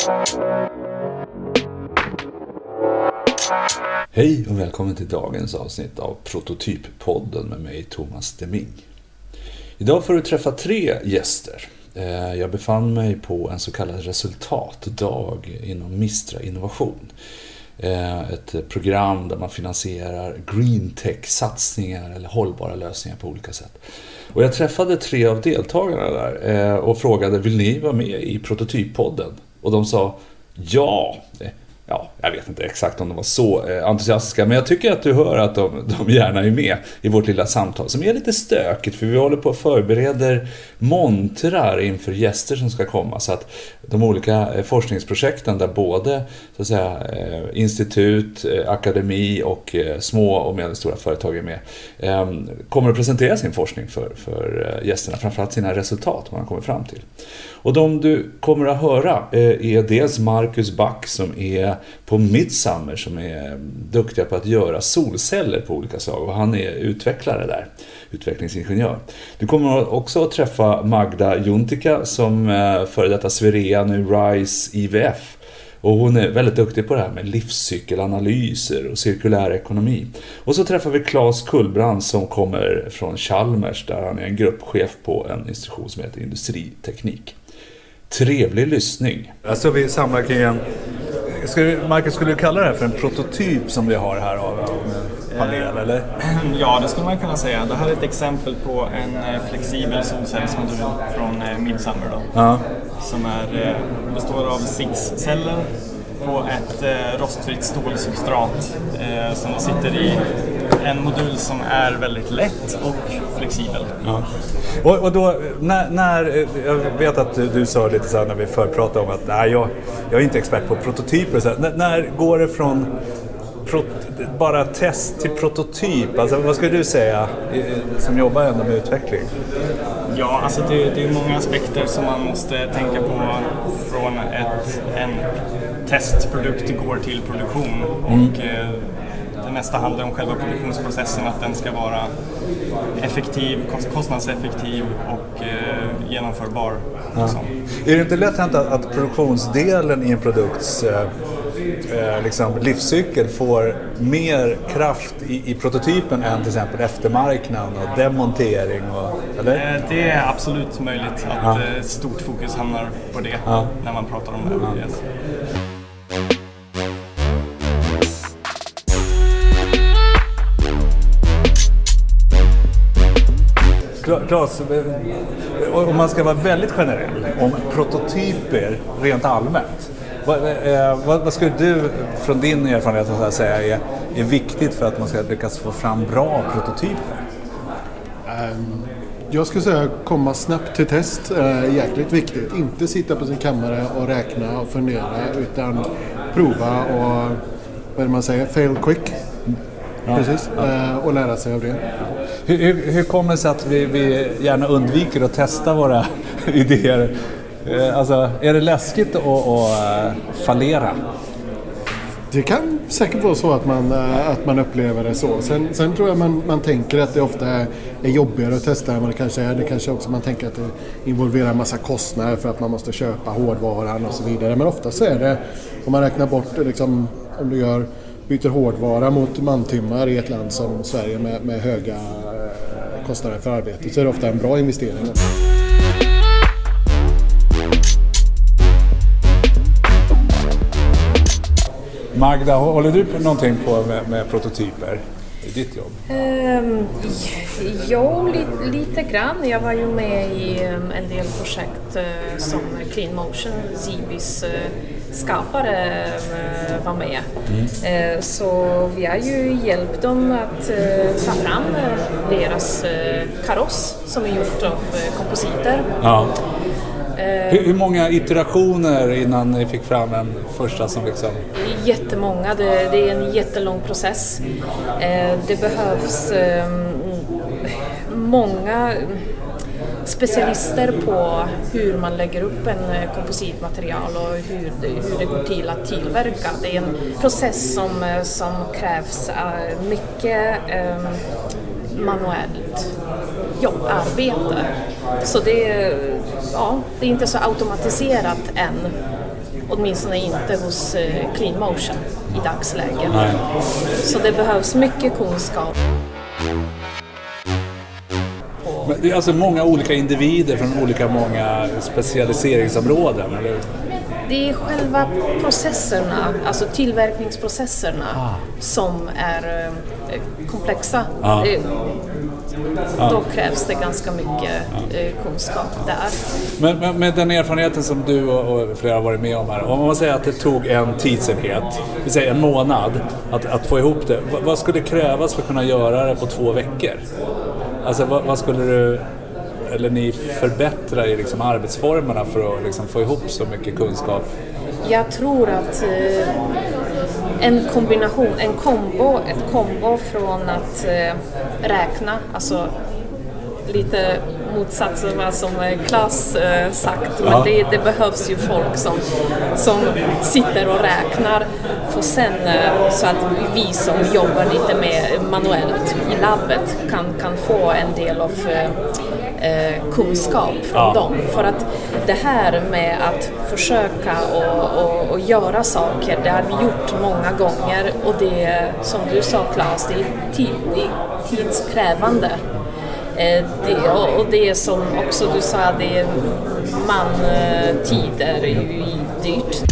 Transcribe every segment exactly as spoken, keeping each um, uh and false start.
Hej och välkommen till dagens avsnitt av Prototyppodden med mig Thomas Deming. Idag får du träffa tre gäster. Jag befann mig på en så kallad resultatdag inom Mistra Innovation. Ett program där man finansierar green tech-satsningar eller hållbara lösningar på olika sätt. Och jag träffade tre av deltagarna där och frågade, vill ni vara med i Prototyppodden? Och de sa ja. Ja, jag vet inte exakt om de var så eh, entusiastiska, men jag tycker att du hör att de, de gärna är med i vårt lilla samtal som är lite stökigt, för vi håller på att förbereder montrar inför gäster som ska komma, så att de olika eh, forskningsprojekten där både så att säga, eh, institut, eh, akademi och eh, små och medelstora företag är med eh, kommer att presentera sin forskning för, för eh, gästerna, framförallt sina resultat man kommer fram till. Och de du kommer att höra eh, är dels Marcus Back som är på Midsummer, som är duktiga på att göra solceller på olika slag, och han är utvecklare där, utvecklingsingenjör. Du kommer också att träffa Magda Juntika som före detta Swerea, nu RISE I V F, och hon är väldigt duktig på det här med livscykelanalyser och cirkulär ekonomi. Och så träffar vi Claes Kullbrand som kommer från Chalmers, där han är en gruppchef på en institution som heter Industriteknik. Trevlig lyssning. Alltså vi samlar kring en... Ska, Marcus, skulle du kalla det här för en prototyp som vi har här av en panel, eller? Ja, det skulle man kunna säga. Det här är ett exempel på en flexibel solcellsmodul från Midsummer då. Ja. Som är, består av sex celler på ett rostfritt stålsubstrat som sitter i en modul som är väldigt lätt och flexibel. Ja. Och, och då, när, när, jag vet att du, du sa lite så här när vi förpratade om att nej, jag, jag är inte expert på prototyper. Så här, när, när går det från pro, bara test till prototyp? Alltså, vad skulle du säga som jobbar ändå med utveckling? Ja, alltså det, det är många aspekter som man måste tänka på från ett, en testprodukt går till produktion. Mm. Och det mesta handlar om själva produktionsprocessen, att den ska vara effektiv, kostnadseffektiv och eh, genomförbar. Ja. Är det inte lätt hänt att, att produktionsdelen i en produkts eh, liksom livscykel får mer kraft i, i prototypen än till exempel eftermarknaden och demontering? Och, eller? Eh, det är absolut möjligt att ja. eh, stort fokus hamnar på det ja. när man pratar om det. Ja. Yes. Claes, om man ska vara väldigt generell om prototyper rent allmänt, vad, vad, vad skulle du från din erfarenhet att säga är, är viktigt för att man ska lyckas få fram bra prototyper? Um, jag skulle säga komma snabbt till test är jäkligt viktigt. Inte sitta på sin kammare och räkna och fundera, utan prova och, vad man säger, fail quick. Ja, precis, ja. Och lära sig av det. Hur, hur, hur kommer det sig att vi, vi gärna undviker att testa våra idéer? Alltså, är det läskigt att, att fallera? Det kan säkert vara så att man, att man upplever det så. Sen, sen tror jag man, man tänker att det ofta är, är jobbigare att testa än vad det kanske är. Det kanske också man tänker att det involverar en massa kostnader för att man måste köpa hårdvaran och så vidare. Men ofta så är det, om man räknar bort liksom, om du gör byter hårdvara mot mantimmar i ett land som Sverige med, med höga kostnader för arbete, så är det ofta en bra investering. Magda, håller du på någonting på med, med prototyper i ditt jobb? Um, ja, li, lite grann. Jag var ju med i um, en del projekt uh, som Clean Motion, Zibis uh, skapare uh, var med. Mm. Uh, så vi har ju hjälpt dem att uh, ta fram uh, deras uh, kaross som är gjort av uh, kompositer. Ja. Hur, hur många iterationer innan ni fick fram en första som liksom... Jättemånga, det, det är en jättelång process. Det behövs många specialister på hur man lägger upp en kompositmaterial och hur det, hur det går till att tillverka. Det är en process som, som krävs mycket manuellt jobbarbete. Så det är, ja, det är inte så automatiserat än. åtminstone inte hos Clean Motion i dagsläget. Nej. Så det behövs mycket kunskap. Men det är alltså många olika individer från olika många specialiseringsområden, eller? Det är själva processerna, alltså tillverkningsprocesserna ah. som är eh, komplexa. Ah. Eh, då ah. krävs det ganska mycket eh, kunskap där. Men, men med den erfarenheten som du och, och flera har varit med om här, om man säger att det tog en tidsenhet, vi säger en månad, att, att få ihop det, vad, vad skulle krävas för att kunna göra det på två veckor? Alltså vad, vad skulle du, eller ni förbättra i liksom arbetsformerna för att liksom få ihop så mycket kunskap? Jag tror att eh, en kombination, en kombo, ett kombo från att eh, räkna, alltså lite motsatsen vad som Claes eh, sagt, men ja. det, det behövs ju folk som, som sitter och räknar för sen eh, så att vi som jobbar lite mer manuellt i labbet kan, kan få en del av eh, Eh, kunskap från ja. dem. För att det här med att försöka och, och, och göra saker, det har vi gjort många gånger och det, som du sa Claes, det är, tid, det är tidskrävande. Eh, det, och, och det som också du sa, det är mantider är ju dyrt.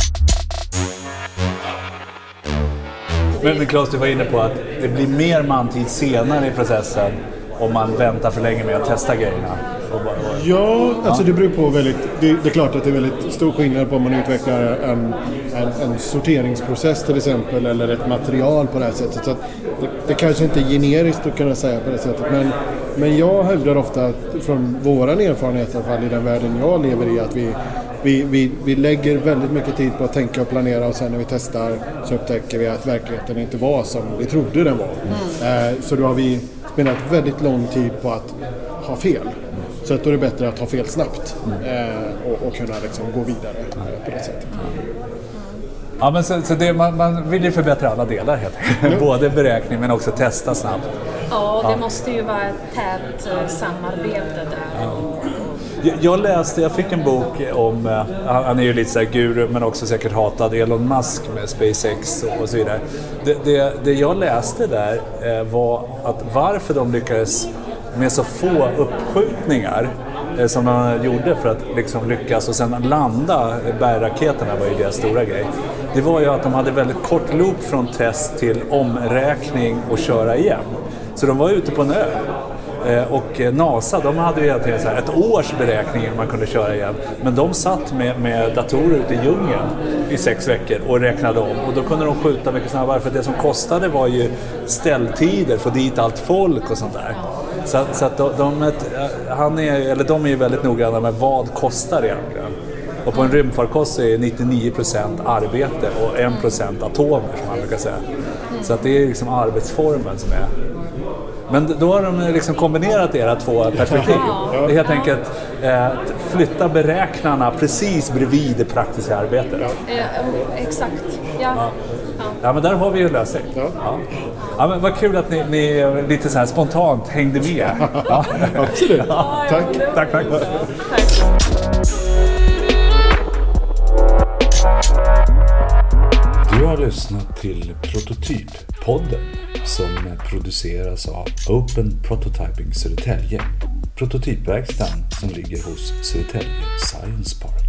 Men, men Claes, du var inne på att det blir mer mantid senare i processen om man väntar för länge med att testa grejerna. Och bara, och... Ja, alltså det beror på väldigt... Det, det är klart att det är väldigt stor skillnad på om man utvecklar en, en, en sorteringsprocess till exempel, eller ett material på det här sättet. Så att det, det kanske inte är generiskt att kunna säga på det sättet. Men, men jag hävdar ofta att från våran erfarenhet, i alla fall i den världen jag lever i, att vi, vi, vi, vi lägger väldigt mycket tid på att tänka och planera, och sen när vi testar så upptäcker vi att verkligheten inte var som vi trodde den var. Mm. Eh, så då har vi spenderat väldigt lång tid på att ha fel. Så att då är det bättre att ha fel snabbt eh, och, och kunna liksom gå vidare eh, på det sättet. Ja, men så, så det, man, man vill ju förbättra alla delar helt enkelt. Både beräkning men också testa snabbt. Ja, det ja. måste ju vara ett tätt samarbete där. Ja. Jag, jag läste, jag fick en bok om, uh, han är ju lite så här guru men också säkert hatad, Elon Musk med SpaceX och, och så vidare. Det, det, det jag läste där uh, var att varför de lyckades med så få uppskjutningar uh, som de gjorde för att liksom lyckas och sen landa bärraketerna var ju deras stora grej. Det var ju att de hade väldigt kort loop från test till omräkning och köra igen. Så de var ute på en ö. Och NASA, de hade ju egentligen så här ett års beräkning man kunde köra igen. Men de satt med, med datorer ute i djungeln i sex veckor och räknade om. Och då kunde de skjuta mycket snabbare, för det som kostade var ju ställtider, få dit allt folk och sånt där. Så, så att de, de, han är, eller de är ju väldigt noggranna med vad kostar egentligen. Och på en rymdfarkost är nittionio procent arbete och en procent atomer, som man brukar säga. Så att det är liksom arbetsformen som är... Men då har de liksom kombinerat era två perspektiv. Det är helt enkelt eh, flytta beräknarna precis bredvid det praktiska arbetet. Ja. Eh, exakt, ja. Ja. Ja, men där har vi ju lösning. Ja. Ja. Ja, men vad kul att ni, ni lite så här spontant hängde med. Ja. Absolut. Ja. Tack. Tack, tack. Tack. Du har lyssnat till Prototyp-podden som produceras av Open Prototyping Södertälje. Prototypverkstan som ligger hos Södertälje Science Park.